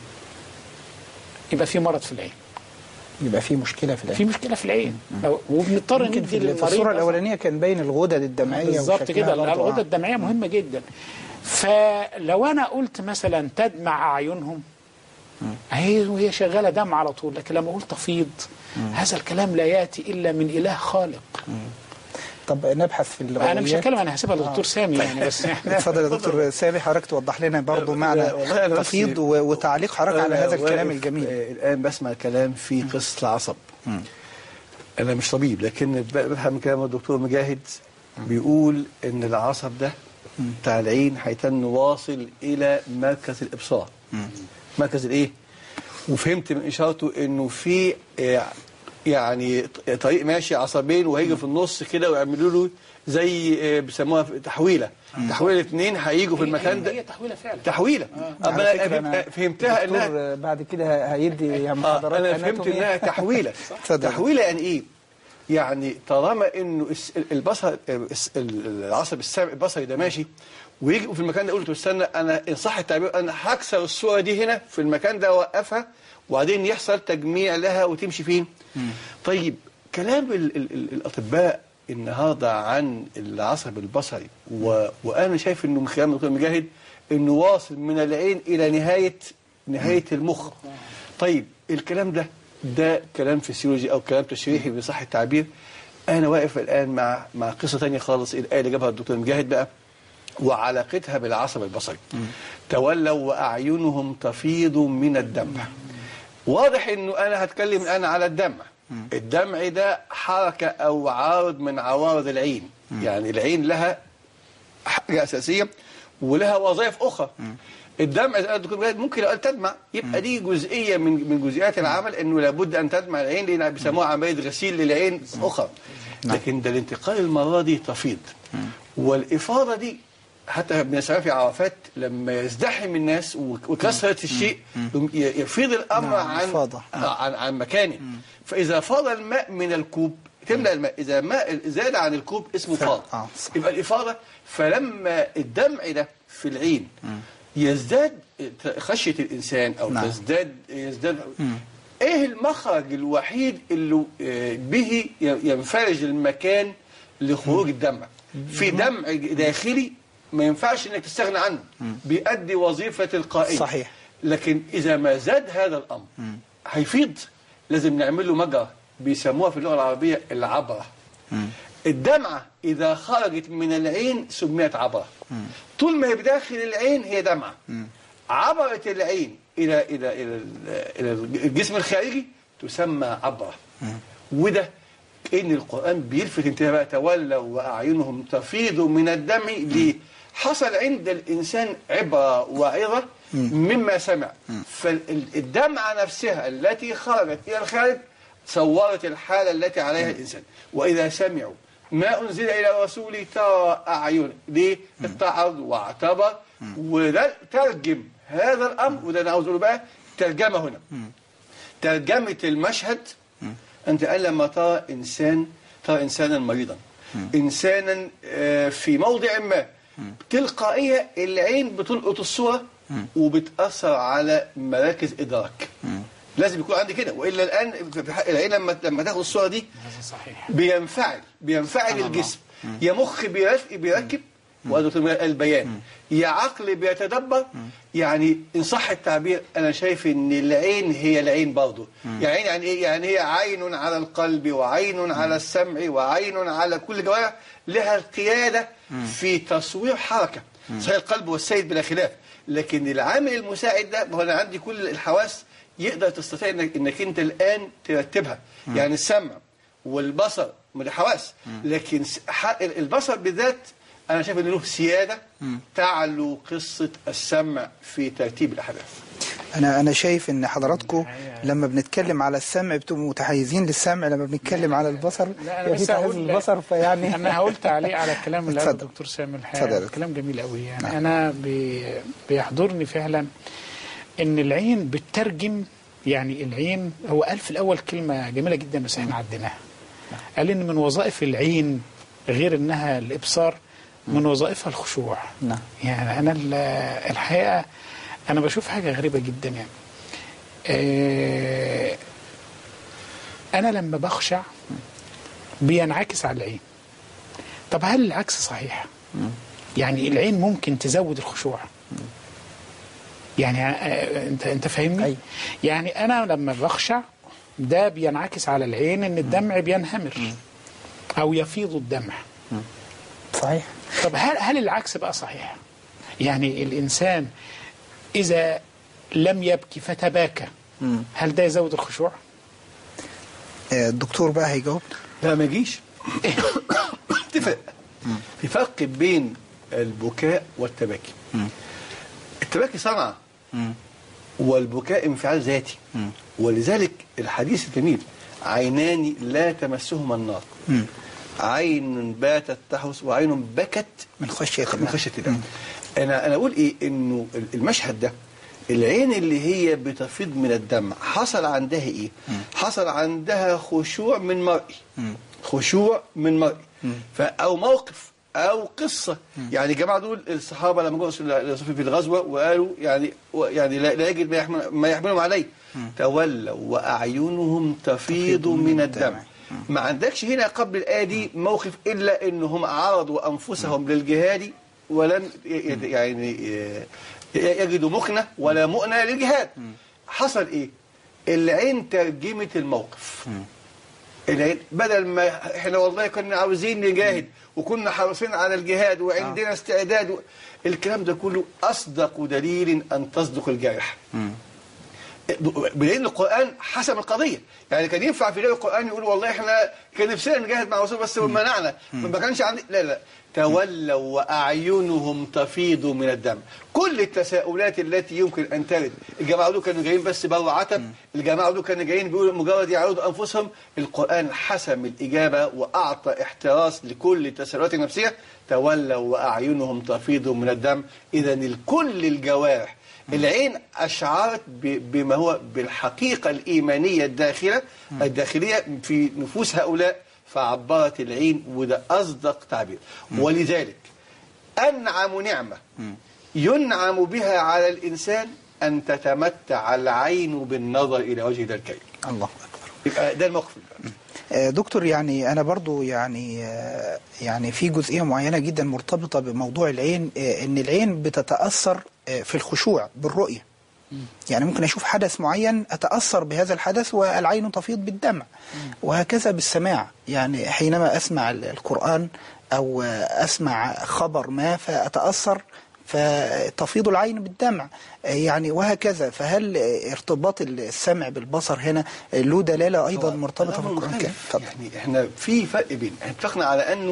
يبقى في مرض في العين، يبقى في مشكلة في العين. في مشكلة في العين. وبنضطر ندي للمريض. في الصورة الأولانية كان باين الغدد الدمعية بالظبط كده. الغدد الدمعية مهمة جدا. فلو أنا قلت مثلا تدمع أعينهم وهي شغالة دم على طول، لكن لما أقول تفيض هذا الكلام لا يأتي إلا من إله خالق. طب نبحث في اللغويات. أنا مش هتكلم، أنا هسيبها للدكتور سامي يعني بس. اتفضل يا دكتور سامي، حضرتك توضح لنا برضو معنى تفيض وتعليق حضرتك على هذا الكلام الجميل. الآن بسمع كلام في قصة العصب. أنا مش طبيب، لكن بفهم من كلام الدكتور مجاهد بيقول إن العصب ده بتاع العين هيتن واصل إلى مركز الإبصار. مركز الإيه؟ وفهمت من إشارته إنه في يعني طريق ماشي عصبين وهيجي في النص كده ويعملوا له زي بيسموها تحويله. تحويله الاثنين هيجوا في المكان ده. هي تحويله فعلا. تحويله. أنا فهمتها انها بعد كده هيدي محاضرات. انا فهمت انها تحويله. تحويله يعني ايه؟ يعني طالما انه البصر العصب البصري ده ماشي ويجوا في المكان ده، يقولوا استنى انا ان صح التعبير انا هكسر الصوره دي هنا في المكان ده اوقفها وبعدين يحصل تجميع لها وتمشي فين. طيب كلام الاطباء النهارده عن العصب البصري وانا شايف انه من خلال الدكتور مجاهد انه واصل من العين الى نهايه المخ. طيب الكلام ده كلام فسيولوجي او كلام تشريحي بصح التعبير. انا واقف الان مع قصه ثانيه خالص، الايه اللي جابها الدكتور مجاهد بقى وعلاقتها بالعصب البصري. تولوا واعينهم تفيض من الدمع. واضح انه انا هتكلم الان على الدمع. الدمع ده حركه او عارض من عوارض العين. يعني العين لها حاجه اساسيه ولها وظائف اخرى. الدمع زي الدكتور مجاهد ممكن لو تدمع يبقى دي جزئيه من جزئيات العمل، انه لابد ان تدمع العين لان بيسموها عمليه غسيل للعين اخرى. لكن ده الانتقال المره دي تفيض. والافاضه دي حتى بنسميها في عرفات لما يزدحم الناس وكثره الشيء يفيض الامر عن مكانه. فاذا فاض الماء من الكوب تملأ الماء، اذا ماء زاد عن الكوب اسمه فاض. يبقى الافاضه. فلما الدمع ده في العين يزداد خشيه الانسان او يزداد ايه المخرج الوحيد اللي به ينفرج المكان لخروج الدمع؟ في دمع داخلي ما ينفعش انك تستغنى عنه، بيؤدي وظيفه تلقائيه. صحيح. لكن اذا ما زاد هذا الامر هيفيض، لازم نعمل له مجرى بيسموها في اللغه العربيه العبره. الدمعه اذا خرجت من العين سميت عبره. طول ما هي بداخل العين هي دمعه. عبرت العين الى الى الى الى الجسم الخارجي تسمى عبره. وده ان القران بيلفت انتباه بقى، تولوا واعينهم تفيض من الدمع. ليه؟ حصل عند الانسان عبره وعظه مما سمع. فالدمعه نفسها التي خرجت الى الخارج صورت الحاله التي عليها الانسان. واذا سمعوا ما انزل الى رسوله ترى اعين ليه؟ اتعظ واعتبر. وده ترجم هذا الامر. وده انا عاوز اقوله بقى ترجمه هنا. ترجمه المشهد أنت الآن لما ترى إنسانا مريضا، إنسانا في موضع ما، تلقائية العين بتلقط الصورة وبتأثر على مراكز إدراك. لازم يكون عندي كده، وإلا الآن العين لما تاخد الصورة دي بينفعل الجسم. يا مخ بيركب البيان، يا عقل بيتدبر. يعني إن صح التعبير أنا شايف إن العين هي العين برضه. يعني إيه؟ يعني هي عين على القلب وعين على السمع وعين على كل جوارح، لها القيادة في تصوير حركة. صحيح القلب والسيد بلا خلاف، لكن العامل المساعد ده، ما هو أنا عندي كل الحواس يقدر تستطيع إنك أنت الآن ترتبها. يعني السمع والبصر من حواس، لكن البصر بالذات أنا شايف إن له سيادة تعلو قصة السمع في ترتيب الأحداث. أنا شايف إن حضراتكم لما بنتكلم على السمع بتبقوا متحيزين للسمع، لما بنتكلم على البصر لا أنا بس هقول البصر. فيعني أنا هقولت عليه على الكلام اللي قاله الدكتور سامي الحقيقة، كلام جميل قوي. يعني نعم. أنا بيحضرني فعلا إن العين بتترجم. يعني العين هو قال في الأول كلمة جميلة جدا بس إحنا عديناها. قال إن من وظائف العين غير إنها الإبصار، من وظائفها الخشوع. نعم. يعني أنا الحقيقة أنا بشوف حاجة غريبة جدا. يعني أنا لما بخشع بينعكس على العين. طب هل العكس صحيح؟ يعني العين ممكن تزود الخشوع؟ يعني أنت فاهمني؟ أي. يعني أنا لما بخشع ده بينعكس على العين إن الدمع بينهمر أو يفيض الدمع. صحيح. طب هل العكس بقى صحيح؟ يعني الإنسان إذا لم يبكي فتباكى هل ده يزود الخشوع؟ الدكتور بقى هيجاوب. لا ما يجيش. اتفق. في فرق بين البكاء والتباكي. التباكي صنعة والبكاء انفعال ذاتي. ولذلك الحديث الجميل: عينان لا تمسهما النار، عين باتت تحرس وعين بكت من خشية الله. أنا أقول إيه؟ إنه المشهد ده، العين اللي هي بتفيض من الدم، حصل عندها إيه؟ حصل عندها خشوع من مرئي. خشوع من مرئي. أو موقف أو قصة. يعني جماعة دول الصحابة لما جاءوا في الغزوة وقالوا يعني لا يجد ما يحملهم عليه، تولوا وأعينهم تفيض من الدم. ما عندكش هنا قبل الآية دي موقف إلا إنهم عرضوا أنفسهم للجهاد ولن يعني يجدوا مكنة ولا مؤنة للجهاد. حصل إيه؟ العين ترجمت الموقف. العين بدل ما إحنا والله كنا عاوزين نجاهد وكنا حريصين على الجهاد وعندنا استعداد الكلام ده كله أصدق دليل أن تصدق الجارحة. بلأن القرآن حسم القضية. يعني كان ينفع في غير القرآن يقول والله احنا كان نفسنا نجاهد مع الرسول بس منعنا، ما كانش عندي. لا تولوا وأعينهم تفيض من الدم. كل التساؤلات التي يمكن أن ترد، الجماعة دول كانوا جايين بس بروا عتب، الجماعة دول كانوا جايين بيقولوا مجرد يعرضوا أنفسهم. القرآن حسم الإجابة وأعطى احتراس لكل التساؤلات النفسية. تولوا وأعينهم تفيض من الدم. إذن كل الجوارح، العين أشعرت بما هو بالحقيقة الإيمانية الداخلية في نفوس هؤلاء، فعبرت العين، وده أصدق تعبير. ولذلك أنعم نعمة ينعم بها على الإنسان أن تتمتع العين بالنظر إلى وجه ذا الكريم. الله أكبر. يبقى ده الموقف. دكتور، يعني أنا برضو يعني في جزئية معينة جدا مرتبطة بموضوع العين، إن العين بتتأثر في الخشوع بالرؤية. يعني ممكن أشوف حدث معين أتأثر بهذا الحدث والعين تفيض بالدمع، وهكذا بالسماع. يعني حينما أسمع القرآن أو أسمع خبر ما فأتأثر فتفيض العين بالدمع، يعني وهكذا. فهل ارتباط السمع بالبصر هنا له دلالة أيضا مرتبطة بالقرآن؟ يعني احنا في فرق بين، احنا اتفقنا على أنه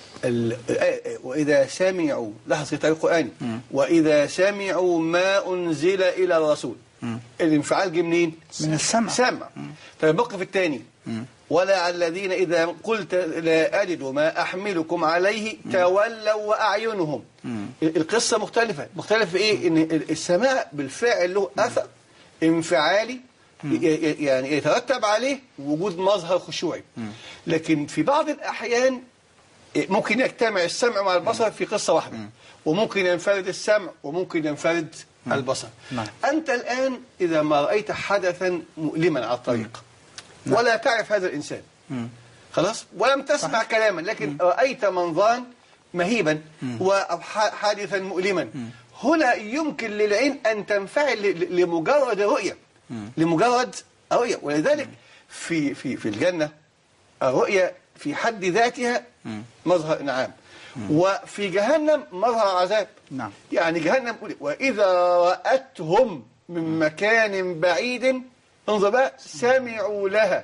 وإذا سمعوا لحظة القرآن وإذا سمعوا ما أنزل إلى الرسول، الانفعال جه منين؟ من السمع. طيب الموقف الثاني: ولا الذين إذا قلت لا أجد ما أحملكم عليه تولوا وأعينهم. القصة مختلفة في إيه؟ إن السماع بالفعل له أثر انفعالي يعني يترتب عليه وجود مظهر خشوعي. لكن في بعض الأحيان ممكن يجتمع السمع مع البصر في قصة واحدة، وممكن ينفرد السمع وممكن ينفرد البصر. أنت الآن إذا ما رأيت حدثا مؤلما على الطريق ولا تعرف هذا الإنسان، خلاص، ولم تسمع كلاما، لكن رأيت منظرا مهيبا وحادثا مؤلما. هنا يمكن للعين أن تنفعل لمجرد رؤية، لمجرد رؤية. ولذلك في الجنة الرؤية في حد ذاتها مظهر إنعام، وفي جهنم مظهر عذاب. نعم. يعني جهنم وإذا رأتهم من مكان بعيد انظر بقى سمعوا لها.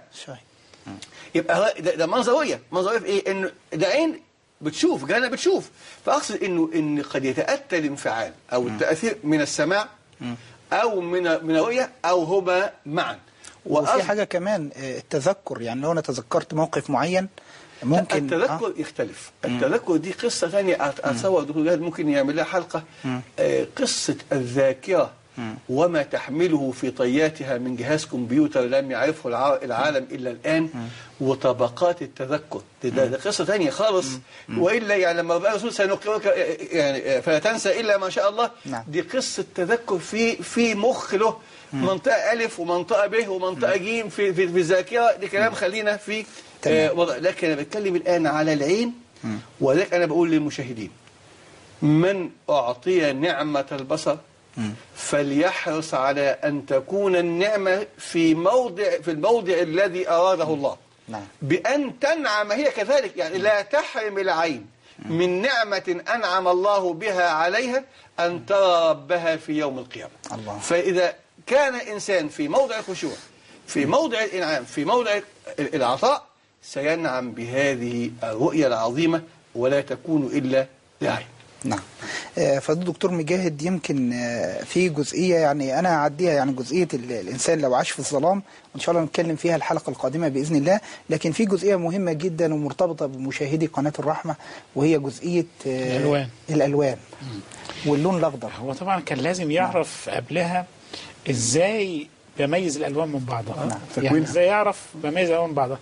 يبقى ده منظر رؤية. منظر رؤية في إيه؟ إنه ده عين بتشوف، جهنم بتشوف. فأقصد إن قد يتأتى الانفعال أو التأثير من السماع أو من الرؤية أو هما معا. وفي حاجة كمان التذكر، يعني لو أنا تذكرت موقف معين ممكن التذكر يختلف. التذكر دي قصة ثانية أتصور دكتور جهاد ممكن يعمل لها حلقة. قصة الذاكرة وما تحمله في طياتها من جهاز كمبيوتر لم يعرفه العالم إلا الآن، وطبقات التذكر ده قصة ثانية خالص. وإلا يعني لما بقى الرسول سنقرأك يعني فلا تنسى إلا ما شاء الله. دي قصة تذكر في مخ له منطقة ألف ومنطقة ب ومنطقة ج في الذاكرة. دي كلام خلينا في وضع. لكن أنا بتكلم الآن على العين. وذلك أنا بقول للمشاهدين من أعطي نعمة البصر فليحرص على أن تكون النعمة في الموضع الذي أراده الله. بأن تنعم هي كذلك. يعني لا تحرم العين من نعمة أنعم الله بها عليها أن ترى ربها في يوم القيامة. فإذا كان إنسان في موضع الخشوع، في موضع الإنعام، في موضع العطاء، سينعم بهذه الرؤية العظيمة ولا تكون إلا لعين. نعم. فالدكتور مجاهد يمكن في جزئية يعني أنا هعديها، يعني جزئية الإنسان لو عاش في الظلام، وإن شاء الله نتكلم فيها الحلقة القادمة بإذن الله. لكن في جزئية مهمة جدا ومرتبطة بمشاهدي قناة الرحمة، وهي جزئية الألوان واللون الأخضر. هو طبعا كان لازم يعرف قبلها إزاي بميز الألوان من بعضها. يعني إزاي يعرف بميز الألوان من بعضها.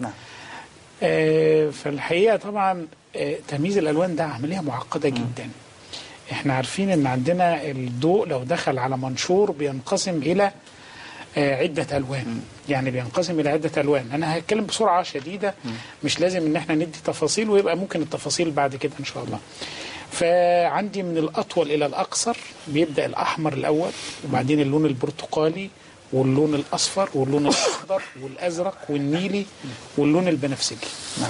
فالحقيقة طبعا تمييز الألوان ده عملية معقدة جدا. احنا عارفين ان عندنا الضوء لو دخل على منشور بينقسم الى عدة ألوان. يعني بينقسم الى عدة ألوان. انا هتكلم بسرعة شديدة، مش لازم ان احنا ندي تفاصيل، ويبقى ممكن التفاصيل بعد كده ان شاء الله. فعندي من الأطول الى الأقصر بيبدأ الأحمر الأول، وبعدين اللون البرتقالي واللون الأصفر واللون الأخضر والأزرق والنيلي واللون البنفسجي.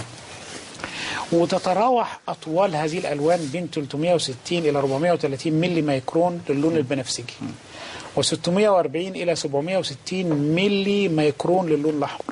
وتتراوح أطوال هذه الألوان بين 360 إلى 430 ملي مايكرون للون البنفسجي، و640 إلى 760 ملي مايكرون للون الأحمر.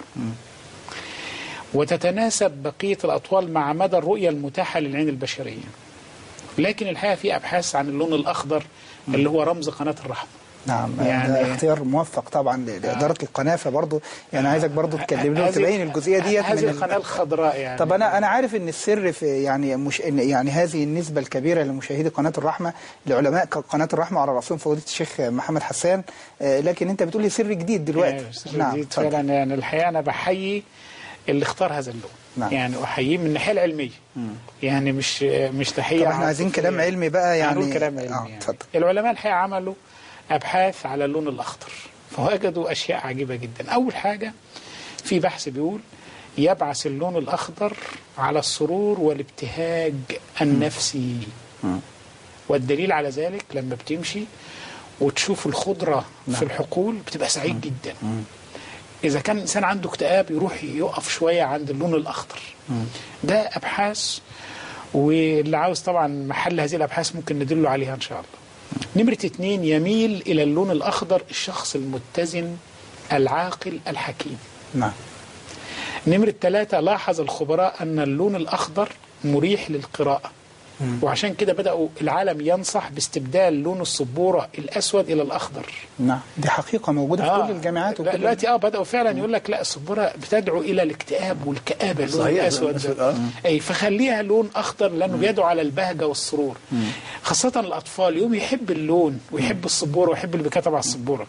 وتتناسب بقية الأطوال مع مدى الرؤية المتاحة للعين البشرية. لكن الحقيقة في أبحاث عن اللون الأخضر اللي هو رمز قناة الرحمة. نعم. يعني اختيار موفق طبعا لإدارة القناة. فبرضه يعني عايزك برضه تكلمنا وتبين الجزئية ديت هذه القناة الخضراء. يعني طب أنا عارف إن السر في يعني هذه النسبة الكبيرة لمشاهدي قناة الرحمة لعلماء قناة الرحمة على رأسهم فضيلة الشيخ محمد حسان، لكن أنت بتقول لي سر جديد دلوقتي. سر جديد فعلا. يعني الحقيقة أنا بحيي اللي اختار هذا اللون. يعني أحييه من الناحية العلمية. يعني مش تحية. طب احنا عايزين كلام علمي بقى. يعني كلام علمي. يعني العلماء الحقيقة عملوا أبحاث على اللون الأخضر، فوجدوا أشياء عجيبة جدا. أول حاجة في بحث بيقول يبعث اللون الأخضر على السرور والابتهاج النفسي. والدليل على ذلك لما بتمشي وتشوف الخضرة في الحقول بتبقى سعيد جدا. إذا كان الإنسان عنده اكتئاب يروح يقف شوية عند اللون الأخضر. ده أبحاث، واللي عاوز طبعا محل هذه الأبحاث ممكن ندله عليها إن شاء الله. نمرة 2 يميل إلى اللون الأخضر الشخص المتزن العاقل الحكيم. نمرة 3 لاحظ الخبراء أن اللون الأخضر مريح للقراءة، وعشان كده بدأوا العالم ينصح باستبدال لون السبورة الأسود إلى الأخضر. نعم، دي حقيقة موجودة في كل الجامعات. دلوقتي بدأوا فعلا يقول لك لا، السبورة بتدعو إلى الاكتئاب والكآبة اللون الأسود. أي فخليها لون أخضر لأنه بيدعو على البهجة والسرور. خاصة الأطفال يوم يحب اللون ويحب السبورة ويحب اللي بيكتب على السبورة.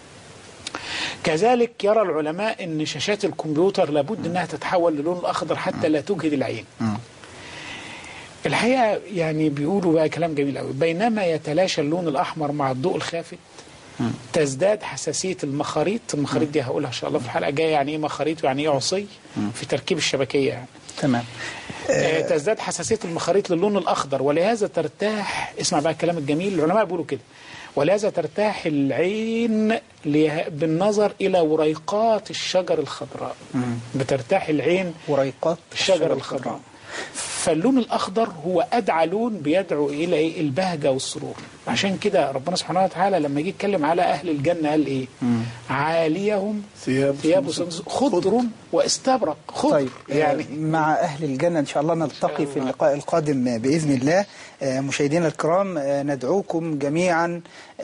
كذلك يرى العلماء أن شاشات الكمبيوتر لابد أنها تتحول للون الأخضر حتى لا تجهد العين. الحقيقة يعني بيقولوا بقى كلام جميل قوي، بينما يتلاشى اللون الأحمر مع الضوء الخافت تزداد حساسية المخاريط. المخاريط دي هقولها إن شاء الله في الحلقة الجاية، يعني إيه مخاريط ويعني إيه عصي في تركيب الشبكية يعني. تمام. تزداد حساسية المخاريط للون الأخضر، ولهذا ترتاح، اسمع بقى الكلام الجميل، العلماء بيقولوا كده، ولهذا ترتاح العين بالنظر إلى وريقات الشجر الخضراء. بترتاح العين وريقات الشجر الخضراء. فاللون الأخضر هو أدعى لون بيدعو إلى إيه؟ البهجة والسرور. عشان كده ربنا سبحانه وتعالى لما يجي يتكلم على أهل الجنة قال إيه؟ عاليهم ثياب خضر واستبرق. خضر. طيب يعني مع أهل الجنة إن شاء الله نلتقي في اللقاء القادم بإذن الله. مشاهدينا الكرام، ندعوكم جميعا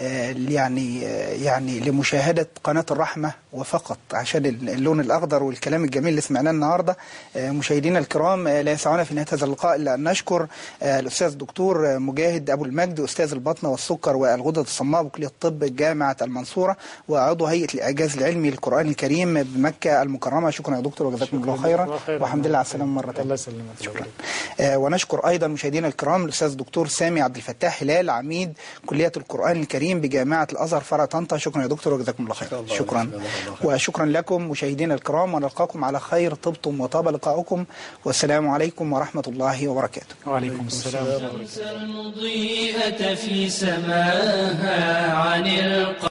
يعني لمشاهدة قناة الرحمة وفقط عشان اللون الأخضر والكلام الجميل اللي سمعناه النهاردة. مشاهدينا الكرام، لا يسعنا في نهاية هذا اللقاء إلا أن نشكر الأستاذ الدكتور مجاهد أبو المجد، أستاذ البطنة والسكر والغدد الصماء بكلية الطب جامعة المنصورة، وعضو هيئة الإعجاز العلمي للقرآن الكريم بمكة المكرمة. شكرا يا دكتور وجزاكم الله خيرا، والحمد لله على السلامة مرة ثانية. الله يسلمك. شكرا. ونشكر أيضا مشاهدينا الكرام الأستاذ الدكتور سامي عبد الفتاح هلال، عميد كلية القرآن الكريم بجامعة الأزهر فرع طنطا. شكرا يا دكتور وجزاكم الله خيرا. شكرا. وشكرا لكم مشاهدينا الكرام، ونلقاكم على خير. طبتم وطاب لقاؤكم، والسلام عليكم ورحمة الله وبركاته. وعليكم السلام ورحمة الله. المضيئة في سماها عن